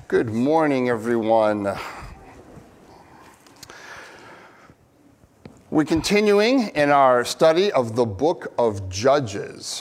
Good morning, everyone. We're continuing in our study of the book of Judges.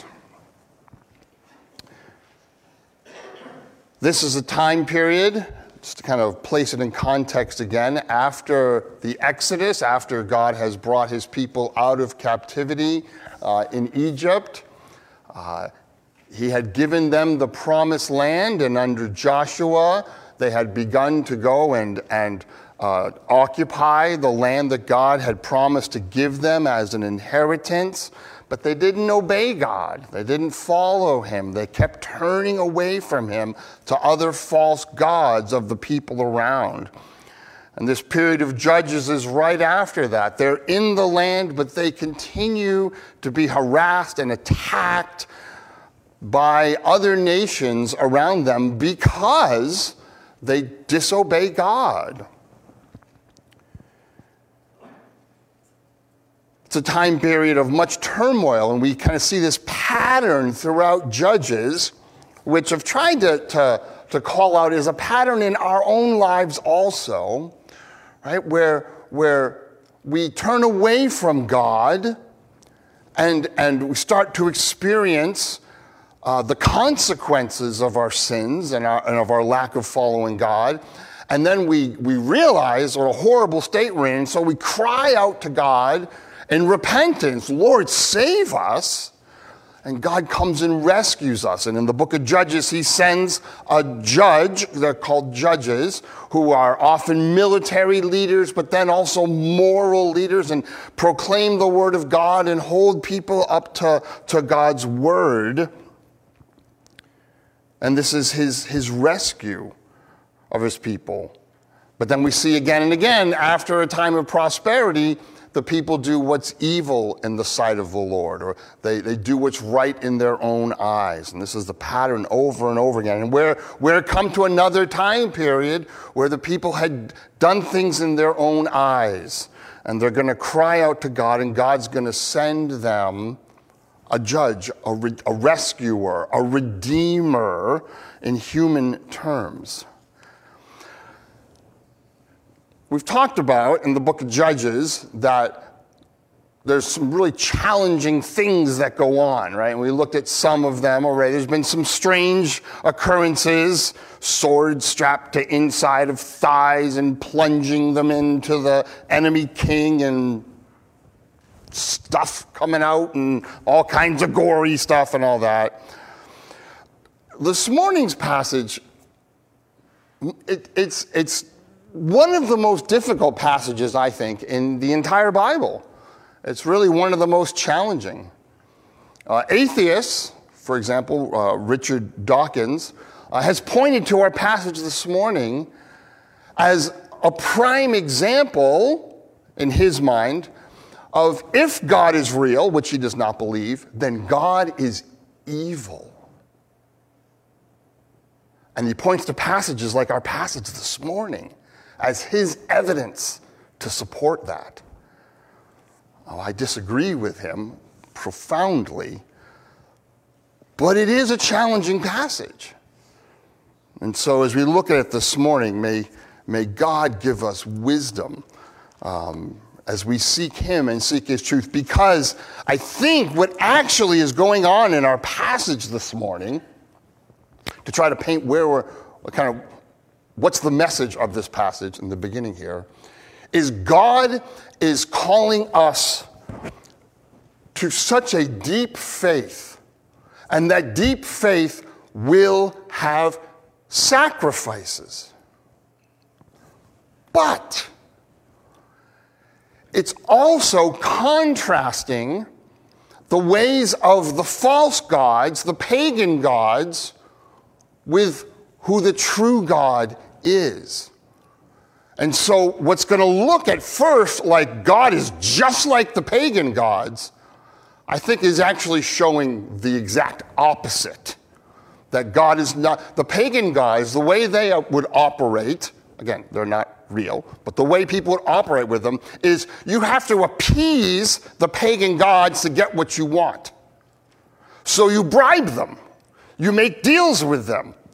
This is a time period, just to kind of place it in context again, after the Exodus, after God has brought his people out of captivity in Egypt. He had given them the promised land, and under Joshua, they had begun to go and occupy the land that God had promised to give them as an inheritance. But they didn't obey God. They didn't follow him. They kept turning away from him to other false gods of the people around. And this period of Judges is right after that. They're in the land, but they continue to be harassed and attacked by other nations around them because they disobey God. It's a time period of much turmoil, and we kind of see this pattern throughout Judges, which I've tried to call out as a pattern in our own lives also, right? Where we turn away from God and we start to experience the consequences of our sins and of our lack of following God. And then we realize what a horrible state we're in, so we cry out to God in repentance, Lord, save us. And God comes and rescues us. And in the book of Judges, he sends a judge, they're called judges, who are often military leaders, but then also moral leaders, and proclaim the word of God and hold people up to God's word. And this is his rescue of his people. But then we see again and again, after a time of prosperity, the people do what's evil in the sight of the Lord, or they do what's right in their own eyes. And this is the pattern over and over again. And where come to another time period where the people had done things in their own eyes, and they're going to cry out to God, and God's going to send them a judge, a rescuer, a redeemer in human terms. We've talked about in the book of Judges that there's some really challenging things that go on, right? And we looked at some of them already. There's been some strange occurrences, swords strapped to inside of thighs and plunging them into the enemy king, and stuff coming out and all kinds of gory stuff and all that. This morning's passage, it's one of the most difficult passages, I think, in the entire Bible. It's really one of the most challenging. Atheists, for example, Richard Dawkins, has pointed to our passage this morning as a prime example, in his mind, of if God is real, which he does not believe, then God is evil. And he points to passages like our passage this morning as his evidence to support that. Oh, I disagree with him profoundly, but it is a challenging passage. And so as we look at it this morning, may God give us wisdom as we seek him and seek his truth, because I think what actually is going on in our passage this morning, to try to paint what's the message of this passage in the beginning here, is God is calling us to such a deep faith, and that deep faith will have sacrifices. But it's also contrasting the ways of the false gods, the pagan gods, with who the true God is. And so what's going to look at first like God is just like the pagan gods, I think is actually showing the exact opposite. That God is not, the pagan gods, the way they would operate, again, they're not real, but the way people would operate with them is you have to appease the pagan gods to get what you want. So you bribe them. You make deals with them.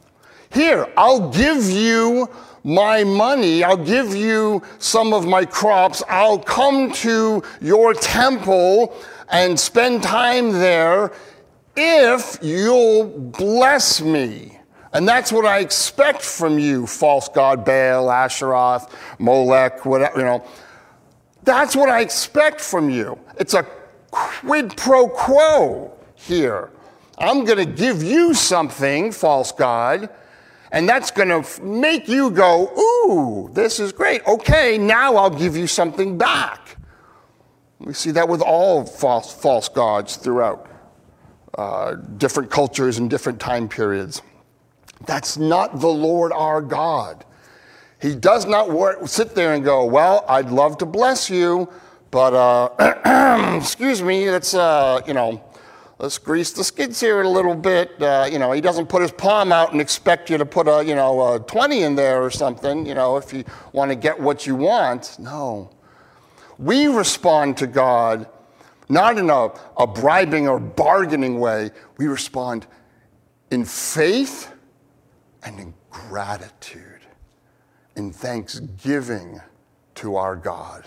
Here, I'll give you my money, I'll give you some of my crops, I'll come to your temple and spend time there if you'll bless me. And that's what I expect from you, false god Baal, Asheroth, Molech, whatever, That's what I expect from you. It's a quid pro quo here. I'm going to give you something, false god, and that's going to make you go, ooh, this is great. Okay, now I'll give you something back. We see that with all false gods throughout different cultures and different time periods. That's not the Lord our God. He does not sit there and go, well, I'd love to bless you, but excuse me, let's grease the skids here a little bit. He doesn't put his palm out and expect you to put a 20 in there or something, if you want to get what you want. No. We respond to God not in a bribing or bargaining way. We respond in faith and in gratitude, in thanksgiving to our God.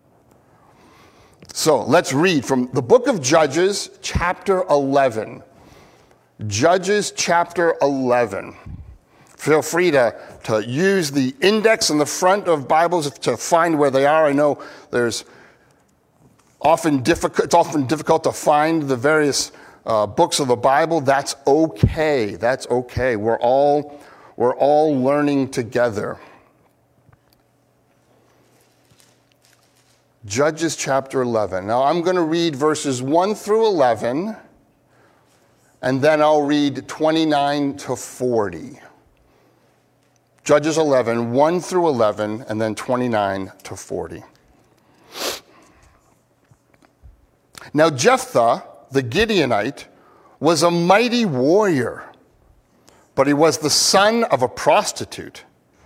So let's read from the book of Judges, chapter 11. Judges, chapter 11. Feel free to use the index in the front of Bibles to find where they are. I know it's often difficult to find the various books of the Bible. That's okay. That's okay. We're all learning together. Judges chapter 11. Now I'm going to read verses 1 through 11, and then I'll read 29 to 40. Judges 11, 1 through 11, and then 29 to 40. Now Jephthah, the Gideonite, was a mighty warrior, but he was the son of a prostitute.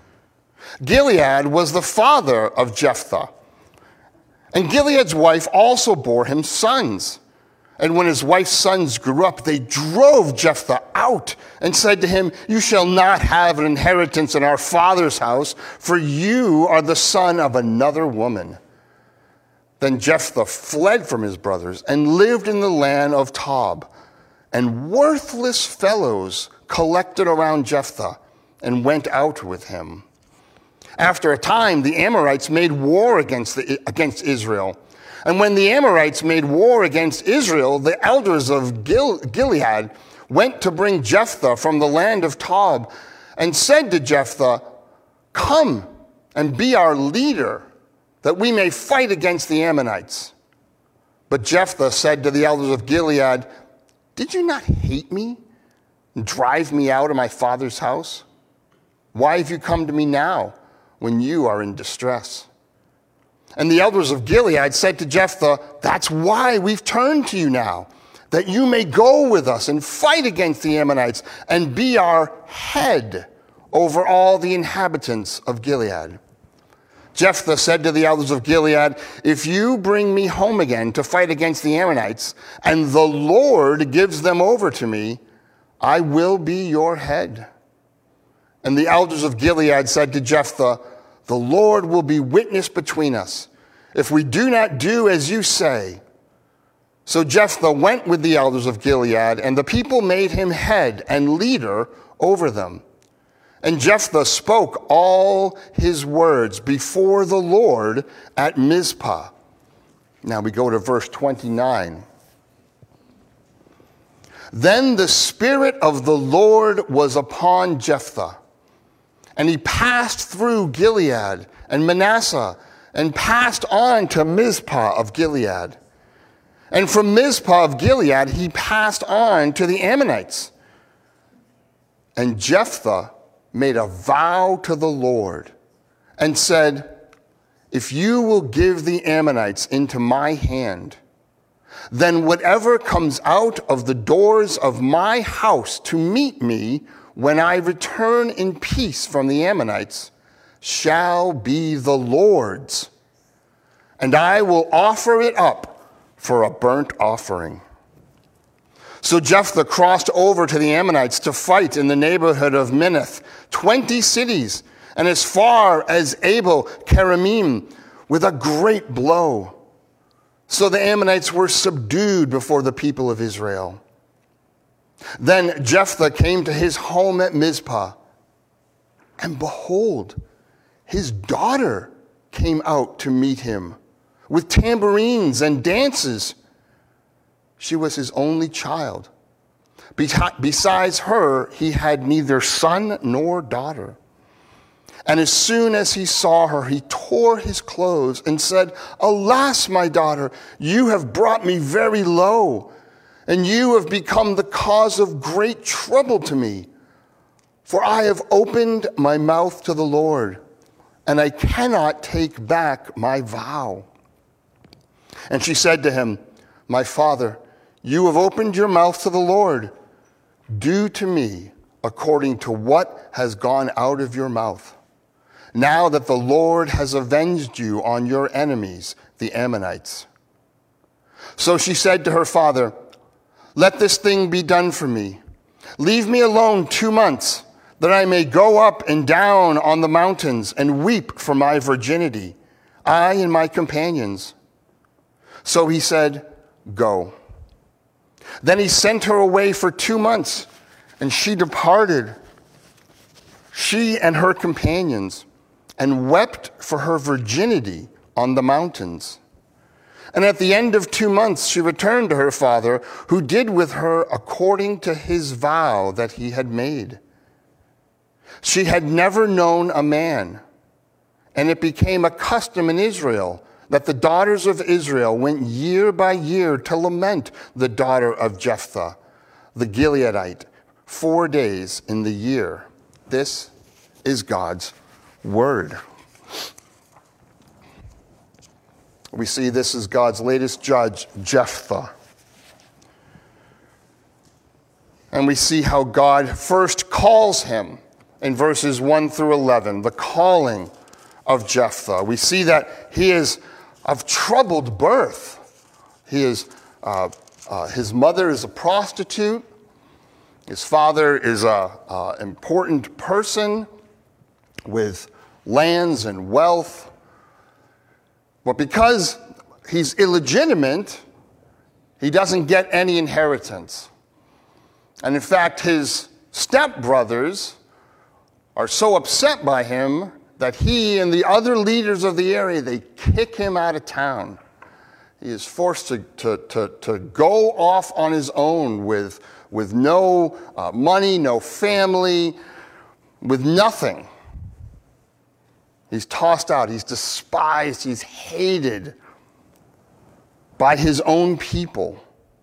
Gilead was the father of Jephthah, and Gilead's wife also bore him sons. And when his wife's sons grew up, they drove Jephthah out and said to him, "You shall not have an inheritance in our father's house, for you are the son of another woman." Then Jephthah fled from his brothers and lived in the land of Tob. And worthless fellows collected around Jephthah and went out with him. After a time, the Amorites made war against Israel. And when the Amorites made war against Israel, the elders of Gilead went to bring Jephthah from the land of Tob and said to Jephthah, "Come and be our leader, that we may fight against the Ammonites." But Jephthah said to the elders of Gilead, "Did you not hate me and drive me out of my father's house? Why have you come to me now when you are in distress?" And the elders of Gilead said to Jephthah, "That's why we've turned to you now, that you may go with us and fight against the Ammonites and be our head over all the inhabitants of Gilead." Jephthah said to the elders of Gilead, "If you bring me home again to fight against the Ammonites, and the Lord gives them over to me, I will be your head." And the elders of Gilead said to Jephthah, "The Lord will be witness between us, if we do not do as you say." So Jephthah went with the elders of Gilead, and the people made him head and leader over them. And Jephthah spoke all his words before the Lord at Mizpah. Now we go to verse 29. Then the Spirit of the Lord was upon Jephthah, and he passed through Gilead and Manasseh, and passed on to Mizpah of Gilead. And from Mizpah of Gilead he passed on to the Ammonites. And Jephthah made a vow to the Lord and said, "If you will give the Ammonites into my hand, then whatever comes out of the doors of my house to meet me when I return in peace from the Ammonites shall be the Lord's, and I will offer it up for a burnt offering." So Jephthah crossed over to the Ammonites to fight in the neighborhood of Minnith, 20 cities, and as far as Abel Keramim with a great blow. So the Ammonites were subdued before the people of Israel. Then Jephthah came to his home at Mizpah, and behold, his daughter came out to meet him with tambourines and dances. She was his only child. Besides her, he had neither son nor daughter. And as soon as he saw her, he tore his clothes and said, "Alas, my daughter, you have brought me very low, and you have become the cause of great trouble to me. For I have opened my mouth to the Lord, and I cannot take back my vow." And she said to him, "My father, you have opened your mouth to the Lord. Do to me according to what has gone out of your mouth. Now that the Lord has avenged you on your enemies, the Ammonites." So she said to her father, "Let this thing be done for me. Leave me alone 2 months, that I may go up and down on the mountains and weep for my virginity, I and my companions." So he said, "Go." Then he sent her away for 2 months, and she departed, she and her companions, and wept for her virginity on the mountains. And at the end of 2 months, she returned to her father, who did with her according to his vow that he had made. She had never known a man, and it became a custom in Israel that the daughters of Israel went year by year to lament the daughter of Jephthah, the Gileadite, 4 days in the year. This is God's word. We see this is God's latest judge, Jephthah. And we see how God first calls him in verses 1 through 11, the calling of Jephthah. We see that he is of troubled birth. He is, his mother is a prostitute. His father is an important person with lands and wealth. But because he's illegitimate, he doesn't get any inheritance. And in fact, his stepbrothers are so upset by him that he and the other leaders of the area, they kick him out of town. He is forced to go off on his own with no money, no family, with nothing. He's tossed out, he's despised, he's hated by his own people.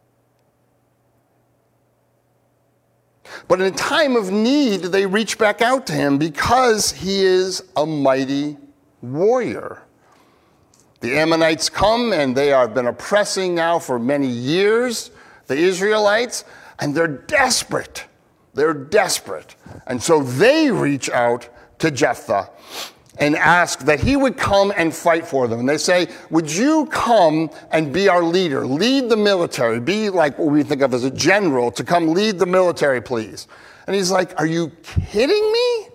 But in a time of need, they reach back out to him because he is a mighty warrior. The Ammonites come, and they have been oppressing now for many years the Israelites, and they're desperate. They're desperate. And so they reach out to Jephthah and ask that he would come and fight for them. And they say, "Would you come and be our leader, lead the military, be like what we think of as a general, to come lead the military, please?" And he's like, "Are you kidding me?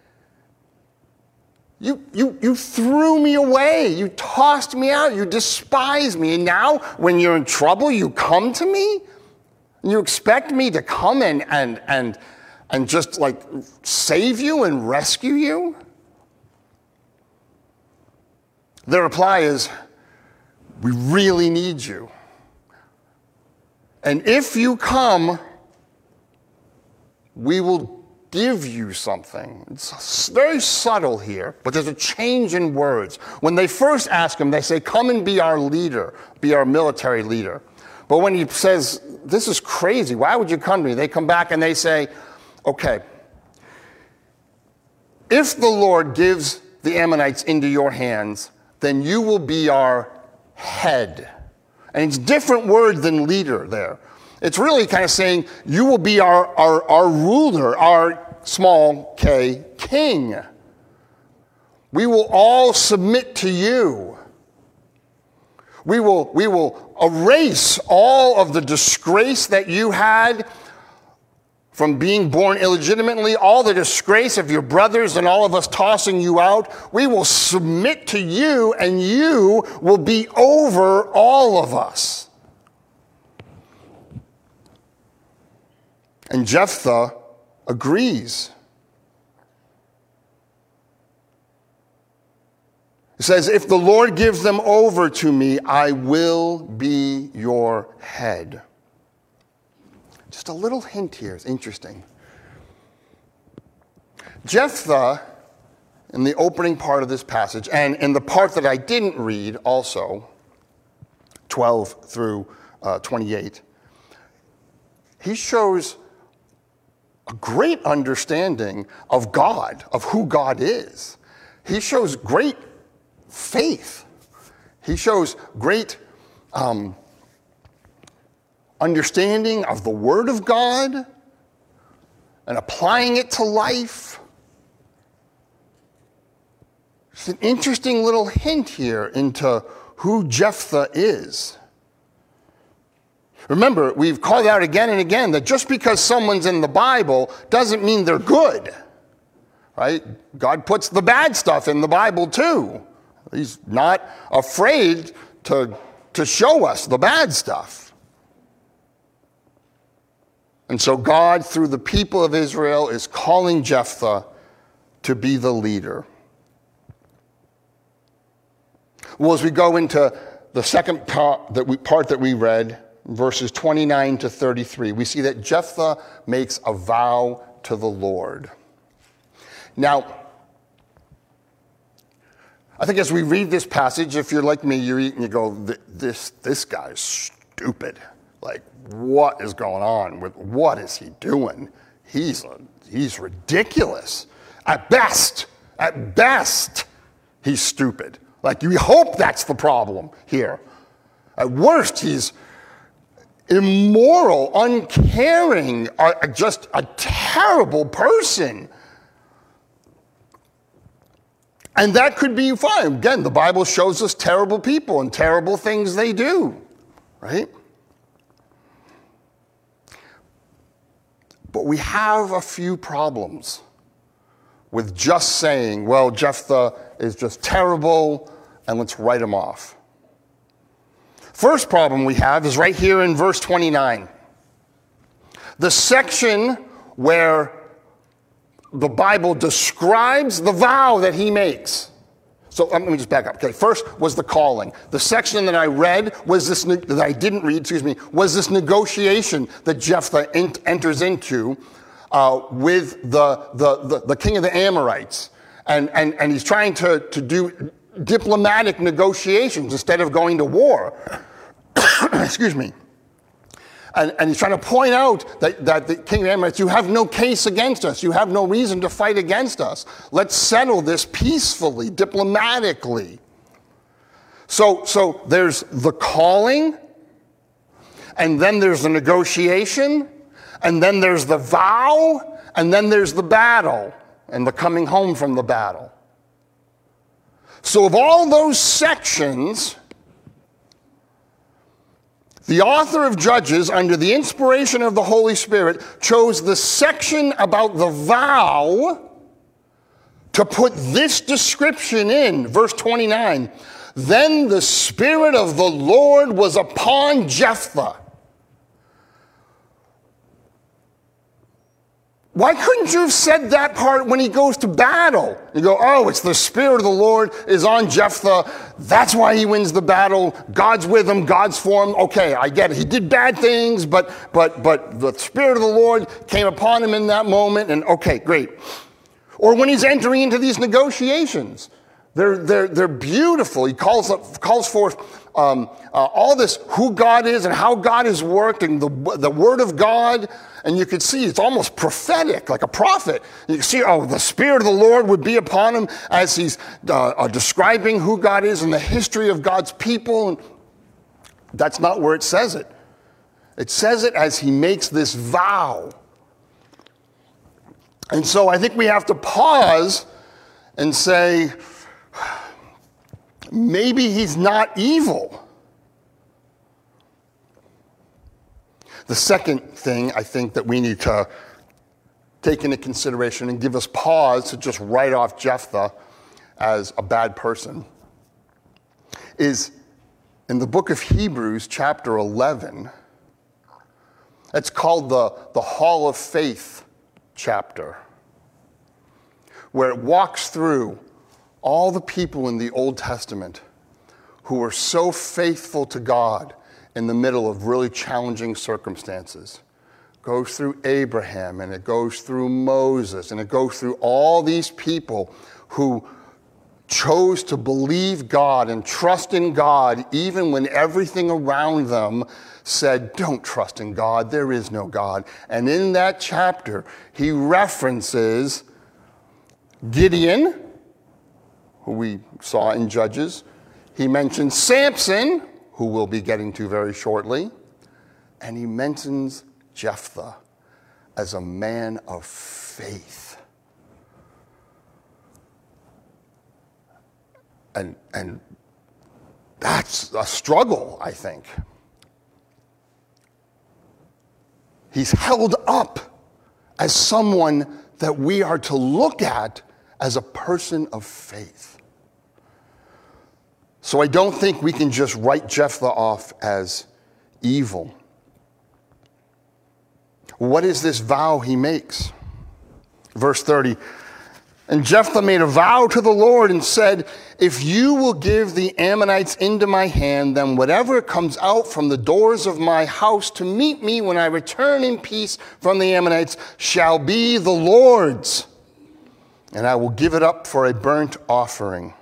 You threw me away. You tossed me out. You despise me. And now when you're in trouble, you come to me? And you expect me to come and just like save you and rescue you?" Their reply is, "We really need you. And if you come, we will give you something." It's very subtle here, but there's a change in words. When they first ask him, they say, "Come and be our leader, be our military leader." But when he says, "This is crazy, why would you come to me?" they come back and they say, "Okay, if the Lord gives the Ammonites into your hands, then you will be our head." And it's a different word than leader there. It's really kind of saying, you will be our ruler, our small k king. We will all submit to you. We will erase all of the disgrace that you had from being born illegitimately, all the disgrace of your brothers and all of us tossing you out, we will submit to you and you will be over all of us. And Jephthah agrees. It says, if the Lord gives them over to me, I will be your head. Just a little hint here. It's interesting. Jephthah, in the opening part of this passage, and in the part that I didn't read also, 12 through 28, he shows a great understanding of God, of who God is. He shows great faith. He shows great understanding of the Word of God and applying it to life. It's an interesting little hint here into who Jephthah is. Remember, we've called out again and again that just because someone's in the Bible doesn't mean they're good, right? God puts the bad stuff in the Bible too. He's not afraid to show us the bad stuff. And so God, through the people of Israel, is calling Jephthah to be the leader. Well, as we go into the second part that we read, verses 29 to 33, we see that Jephthah makes a vow to the Lord. Now, I think as we read this passage, if you're like me, you read and you go, this guy's stupid. Like, what is going on? What is he doing? He's ridiculous. At best, he's stupid. Like, you hope that's the problem here. At worst, he's immoral, uncaring, just a terrible person. And that could be fine. Again, the Bible shows us terrible people and terrible things they do, right? But we have a few problems with just saying, well, Jephthah is just terrible, and let's write him off. First problem we have is right here in verse 29. The section where the Bible describes the vow that he makes. So let me just back up. Okay, first was the calling. The section that I read was this, that I didn't read, was this negotiation that Jephthah enters into with the king of the Amorites. And he's trying to do diplomatic negotiations instead of going to war. Excuse me. And he's trying to point out that the king of the Amorites, you have no case against us. You have no reason to fight against us. Let's settle this peacefully, diplomatically. So there's the calling, and then there's the negotiation, and then there's the vow, and then there's the battle, and the coming home from the battle. So of all those sections, the author of Judges, under the inspiration of the Holy Spirit, chose the section about the vow to put this description in, verse 29. Then the Spirit of the Lord was upon Jephthah. Why couldn't you have said that part when he goes to battle? You go, oh, it's the Spirit of the Lord is on Jephthah. That's why he wins the battle. God's with him. God's for him. Okay, I get it. He did bad things, but the Spirit of the Lord came upon him in that moment. And okay, great. Or when he's entering into these negotiations, they're beautiful. He calls forth all this, who God is and how God has worked, and the Word of God. And you could see it's almost prophetic, like a prophet. You can see, the Spirit of the Lord would be upon him as he's describing who God is and the history of God's people. And that's not where it says it. It says it as he makes this vow. And so I think we have to pause and say, maybe he's not evil. The second thing I think that we need to take into consideration and give us pause to just write off Jephthah as a bad person is in the book of Hebrews, chapter 11. It's called the Hall of Faith chapter, where it walks through all the people in the Old Testament who were so faithful to God in the middle of really challenging circumstances. It goes through Abraham, and it goes through Moses, and it goes through all these people who chose to believe God and trust in God even when everything around them said, don't trust in God, there is no God. And in that chapter, he references Gideon, who we saw in Judges. He mentions Samson, who we'll be getting to very shortly. And he mentions Jephthah as a man of faith. And that's a struggle, I think. He's held up as someone that we are to look at as a person of faith. So I don't think we can just write Jephthah off as evil. What is this vow he makes? Verse 30. And Jephthah made a vow to the Lord and said, if you will give the Ammonites into my hand, then whatever comes out from the doors of my house to meet me when I return in peace from the Ammonites shall be the Lord's, and I will give it up for a burnt offering.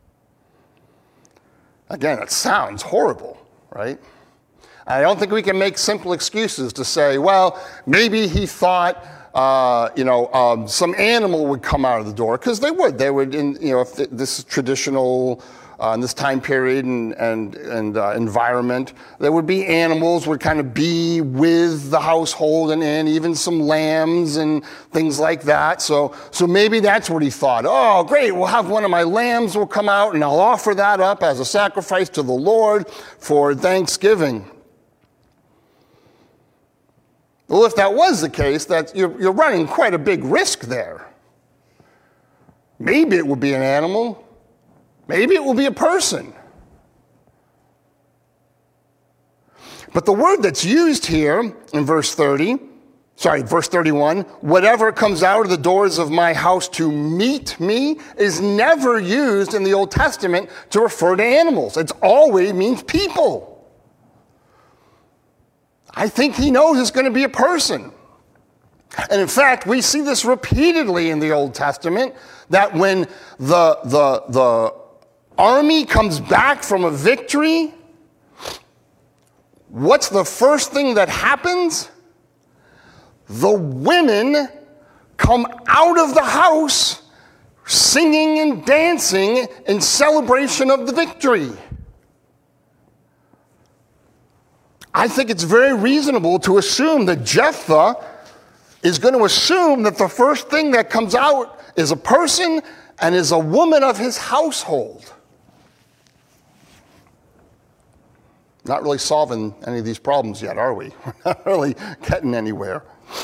Again, it sounds horrible, right? I don't think we can make simple excuses to say, well, maybe he thought some animal would come out of the door, because they would. They would, if this is traditional, in this time period and environment, there would be animals would kind of be with the household and even some lambs and things like that. So maybe that's what he thought. Oh, great, we'll have one of my lambs will come out and I'll offer that up as a sacrifice to the Lord for Thanksgiving. Well, if that was the case, you're running quite a big risk there. Maybe it will be an animal. Maybe it will be a person. But the word that's used here in verse 31, whatever comes out of the doors of my house to meet me, is never used in the Old Testament to refer to animals. It always means people. I think he knows it's going to be a person. And in fact, we see this repeatedly in the Old Testament, that when the army comes back from a victory, what's the first thing that happens? The women come out of the house singing and dancing in celebration of the victory. I think it's very reasonable to assume that Jephthah is going to assume that the first thing that comes out is a person and is a woman of his household. Not really solving any of these problems yet, are we? We're not really getting anywhere.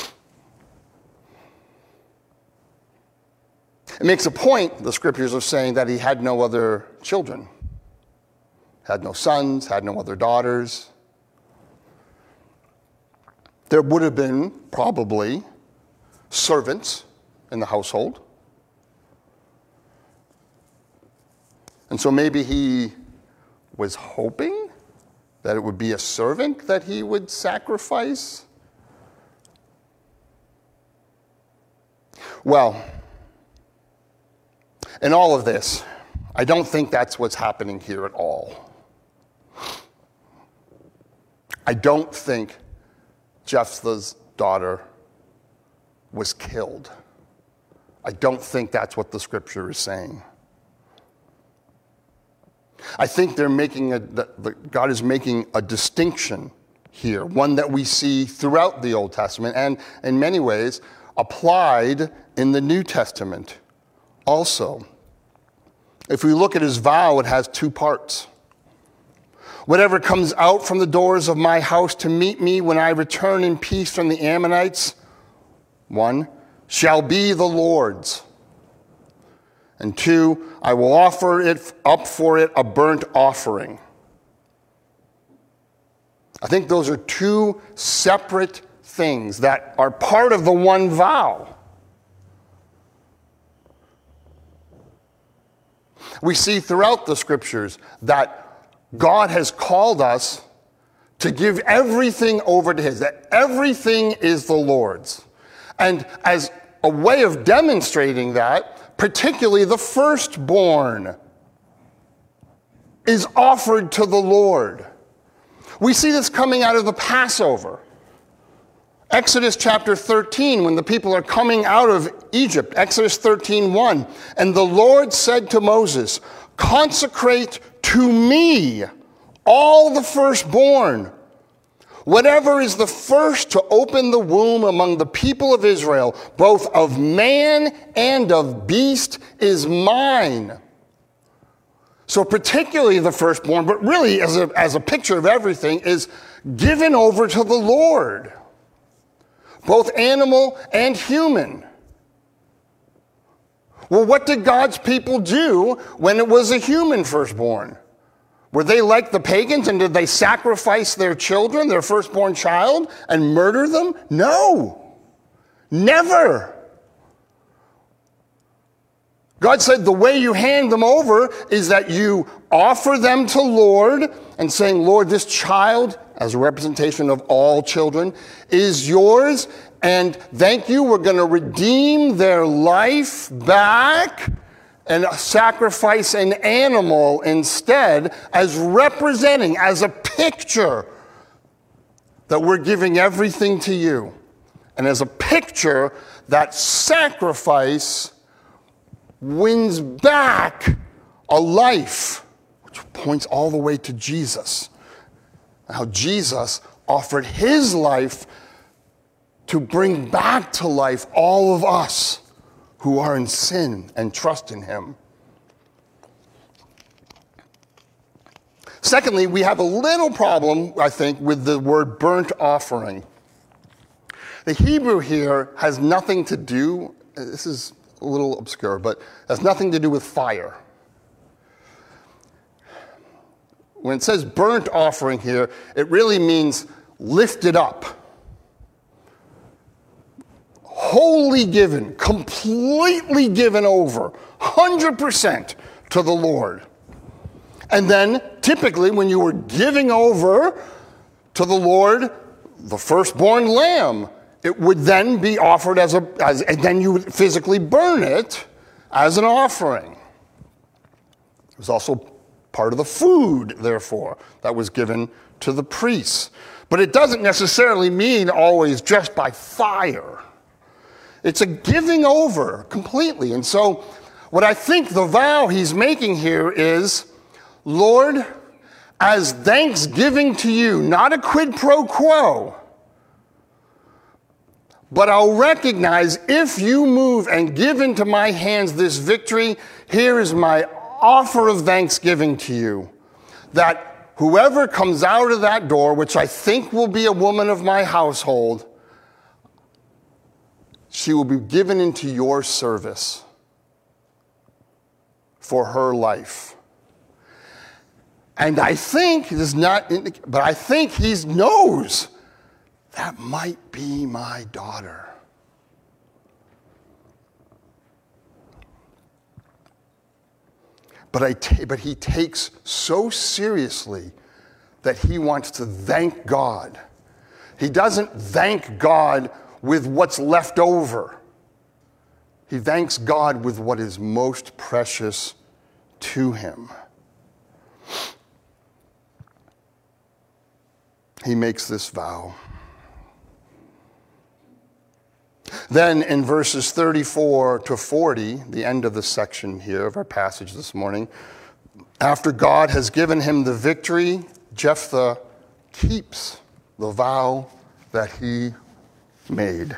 It makes a point, the scriptures are saying, that he had no other children. Had no sons, had no other daughters. There would have been probably servants in the household. And so maybe he was hoping that it would be a servant that he would sacrifice. Well, in all of this, I don't think that's what's happening here at all. I don't think Jephthah's daughter was killed. I don't think that's what the scripture is saying. I think God is making a distinction here, one that we see throughout the Old Testament and in many ways applied in the New Testament also. If we look at his vow, it has two parts. Whatever comes out from the doors of my house to meet me when I return in peace from the Ammonites, 1, shall be the Lord's. And 2, I will offer it up for it a burnt offering. I think those are 2 separate things that are part of the one vow. We see throughout the scriptures that God has called us to give everything over to His, that everything is the Lord's. And as a way of demonstrating that, particularly the firstborn is offered to the Lord. We see this coming out of the Passover. Exodus chapter 13, when the people are coming out of Egypt, Exodus 13:1, and the Lord said to Moses, consecrate to me all the firstborn. Whatever is the first to open the womb among the people of Israel, both of man and of beast, is mine. So particularly the firstborn, but really as a picture of everything, is given over to the Lord. Both animal and human. Well, what did God's people do when it was a human firstborn? Were they like the pagans, and did they sacrifice their children, their firstborn child, and murder them? No. Never. God said the way you hand them over is that you offer them to Lord and saying, Lord, this child, as a representation of all children, is yours, and thank you, we're going to redeem their life back and sacrifice an animal instead, as representing, as a picture that we're giving everything to you. And as a picture that sacrifice wins back a life, which points all the way to Jesus. How Jesus offered His life to bring back to life all of us who are in sin and trust in Him. Secondly, we have a little problem, I think, with the word burnt offering. The Hebrew here has nothing to do, this is a little obscure, but has nothing to do with fire. When it says burnt offering here, it really means lifted up. Wholly given, completely given over, 100% to the Lord. And then, typically, when you were giving over to the Lord the firstborn lamb, it would then be offered and then you would physically burn it as an offering. It was also part of the food, therefore, that was given to the priests. But it doesn't necessarily mean always just by fire. It's a giving over completely. And so what I think the vow he's making here is, Lord, as thanksgiving to you, not a quid pro quo, but I'll recognize if you move and give into my hands this victory, here is my offer of thanksgiving to you, that whoever comes out of that door, which I think will be a woman of my household, she will be given into your service for her life. And I think, this is not, but I think he knows that might be my daughter. But he takes so seriously that he wants to thank God. He doesn't thank God with what's left over. He thanks God with what is most precious to him. He makes this vow. Then in verses 34 to 40, the end of the section here of our passage this morning, after God has given him the victory, Jephthah keeps the vow that he made.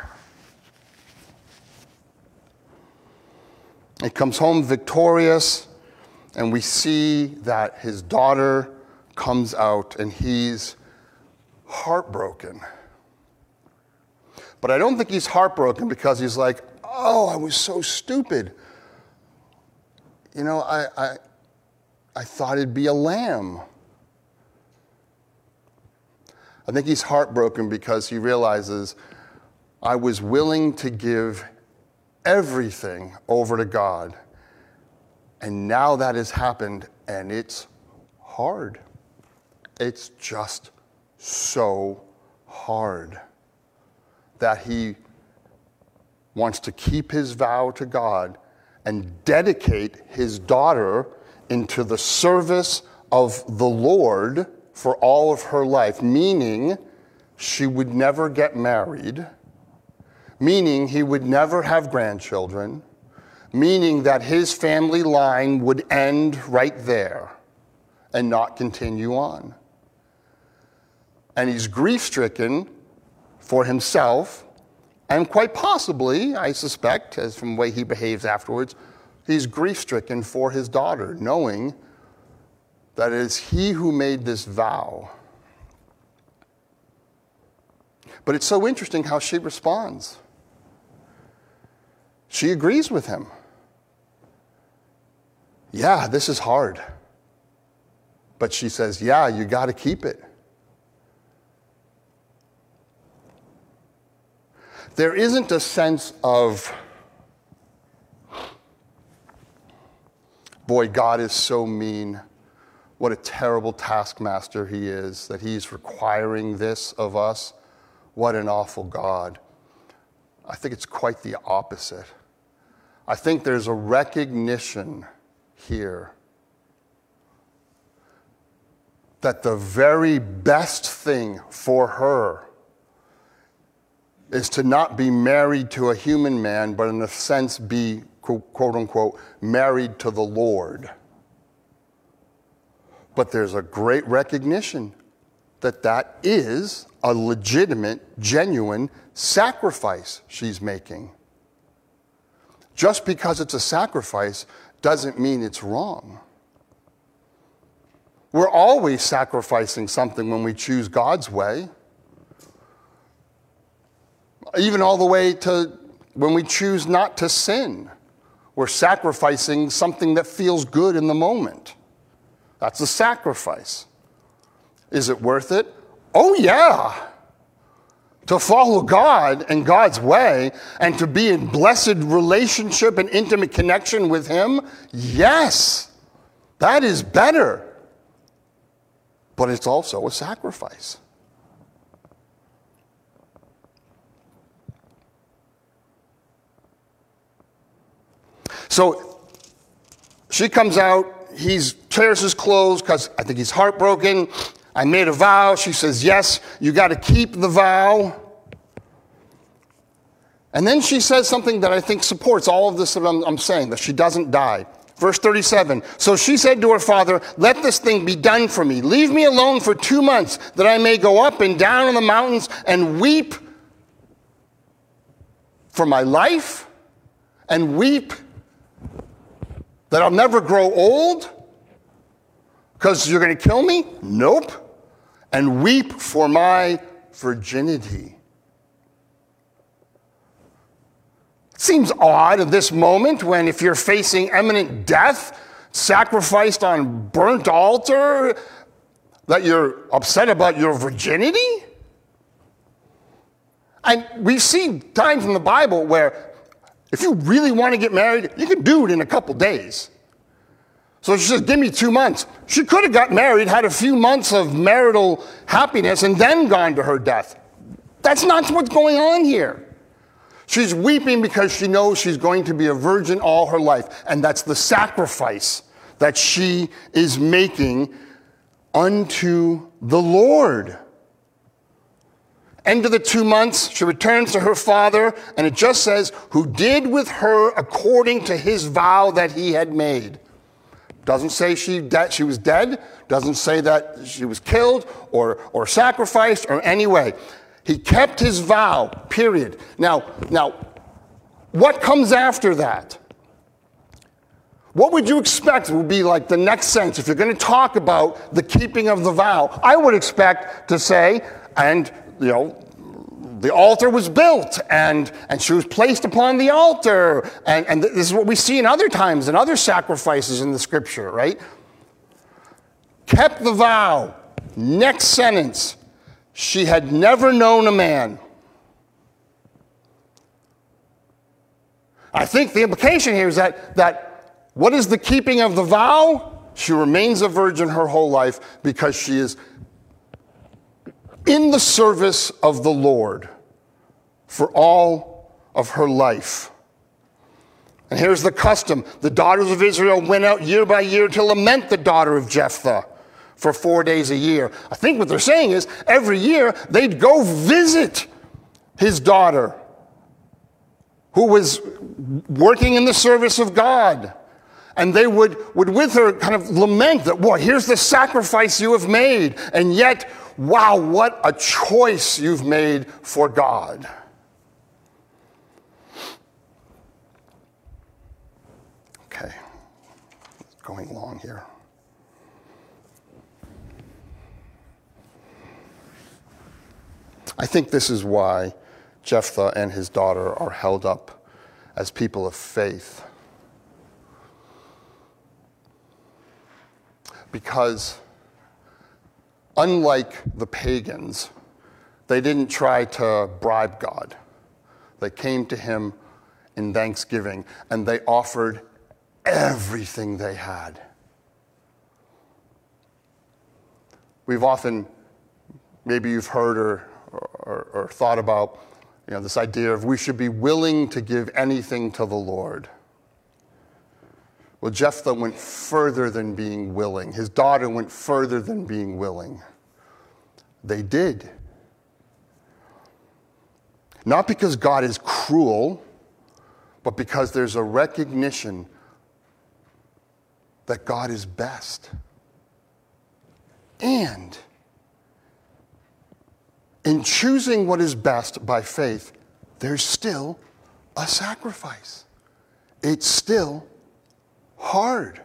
He comes home victorious, and we see that his daughter comes out, and he's heartbroken. But I don't think he's heartbroken because he's like, oh, I was so stupid. You know, I thought it'd be a lamb. I think he's heartbroken because he realizes I was willing to give everything over to God. And now that has happened, and it's hard. It's just so hard that he wants to keep his vow to God and dedicate his daughter into the service of the Lord for all of her life, meaning she would never get married, meaning he would never have grandchildren, meaning that his family line would end right there and not continue on. And he's grief-stricken for himself, and quite possibly, I suspect, as from the way he behaves afterwards, he's grief-stricken for his daughter, knowing that it is he who made this vow. But it's so interesting how she responds. She agrees with him. Yeah, this is hard. But she says, yeah, you got to keep it. There isn't a sense of, boy, God is so mean. What a terrible taskmaster he is, that he's requiring this of us. What an awful God. I think it's quite the opposite. I think there's a recognition here that the very best thing for her is to not be married to a human man, but in a sense be, quote unquote, married to the Lord. But there's a great recognition that that is a legitimate, genuine sacrifice she's making. Just because it's a sacrifice doesn't mean it's wrong. We're always sacrificing something when we choose God's way. Even all the way to when we choose not to sin. We're sacrificing something that feels good in the moment. That's a sacrifice. Is it worth it? Oh, yeah. To follow God and God's way and to be in blessed relationship and intimate connection with Him, yes, that is better. But it's also a sacrifice. So she comes out, he tears his clothes because I think he's heartbroken. I made a vow. She says, yes, you got to keep the vow. And then she says something that I think supports all of this that I'm saying, that she doesn't die. Verse 37, so she said to her father, let this thing be done for me. Leave me alone for 2 months that I may go up and down on the mountains and weep for my life and weep that I'll never grow old because you're going to kill me? Nope. And weep for my virginity. It seems odd at this moment when if you're facing imminent death, sacrificed on burnt altar, that you're upset about your virginity. And we see times in the Bible where if you really want to get married, you can do it in a couple days. So she says, give me 2 months. She could have got married, had a few months of marital happiness, and then gone to her death. That's not what's going on here. She's weeping because she knows she's going to be a virgin all her life. And that's the sacrifice that she is making unto the Lord. End of the 2 months, she returns to her father, and it just says, who did with her according to his vow that he had made. Doesn't say she was dead, doesn't say that she was killed or sacrificed or any way. He kept his vow, period. Now, what comes after that? What would you expect would be like the next sentence if you're going to talk about the keeping of the vow? I would expect to say, and, the altar was built, and she was placed upon the altar. And this is what we see in other times, in other sacrifices in the scripture, right? Kept the vow. Next sentence, she had never known a man. I think the implication here is that what is the keeping of the vow? She remains a virgin her whole life because she is in the service of the Lord for all of her life. And here's the custom. The daughters of Israel went out year by year to lament the daughter of Jephthah for 4 days a year. I think what they're saying is every year they'd go visit his daughter who was working in the service of God. And they would with her kind of lament that, boy, here's the sacrifice you have made. And yet, wow, what a choice you've made for God. Okay, going long here. I think this is why Jephthah and his daughter are held up as people of faith. Because unlike the pagans, they didn't try to bribe God. They came to him in thanksgiving, and they offered everything they had. We've often, maybe you've heard or thought about, this idea of we should be willing to give anything to the Lord. Well, Jephthah went further than being willing. His daughter went further than being willing. They did. Not because God is cruel, but because there's a recognition that God is best. And in choosing what is best by faith, there's still a sacrifice. It's still hard.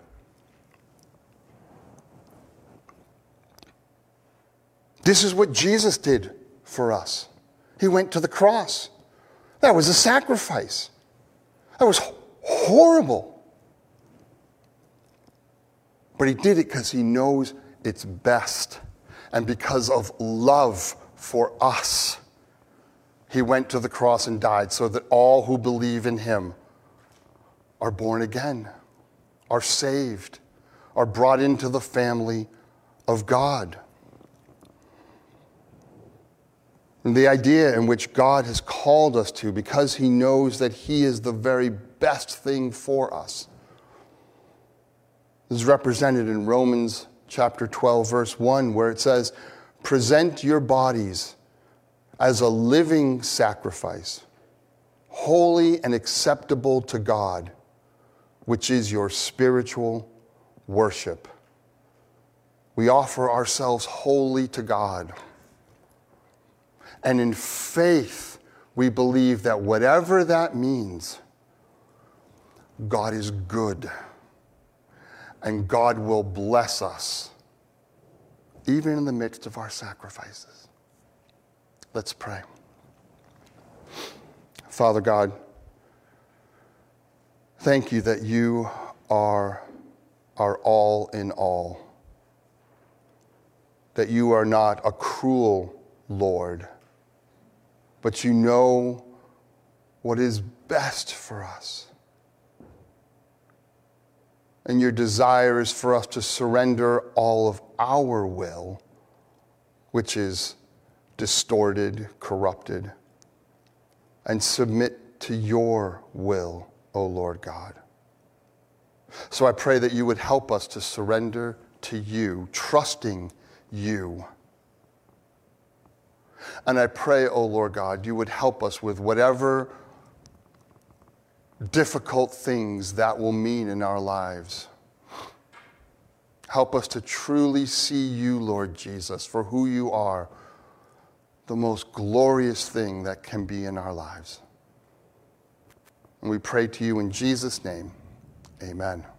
This is what Jesus did for us. He went to the cross. That was a sacrifice. That was horrible. But he did it because he knows it's best. And because of love for us, he went to the cross and died so that all who believe in him are born again, are saved, are brought into the family of God. And the idea in which God has called us to, because he knows that he is the very best thing for us, is represented in Romans chapter 12, verse 1, where it says, "Present your bodies as a living sacrifice, holy and acceptable to God, which is your spiritual worship." We offer ourselves wholly to God. And in faith, we believe that whatever that means, God is good. And God will bless us, even in the midst of our sacrifices. Let's pray. Father God, thank you that you are our all in all. That you are not a cruel Lord, but you know what is best for us. And your desire is for us to surrender all of our will, which is distorted, corrupted, and submit to your will, O Lord God. So I pray that you would help us to surrender to you, trusting you. And I pray, O Lord God, you would help us with whatever difficult things that will mean in our lives. Help us to truly see you, Lord Jesus, for who you are, the most glorious thing that can be in our lives. And we pray to you in Jesus' name. Amen.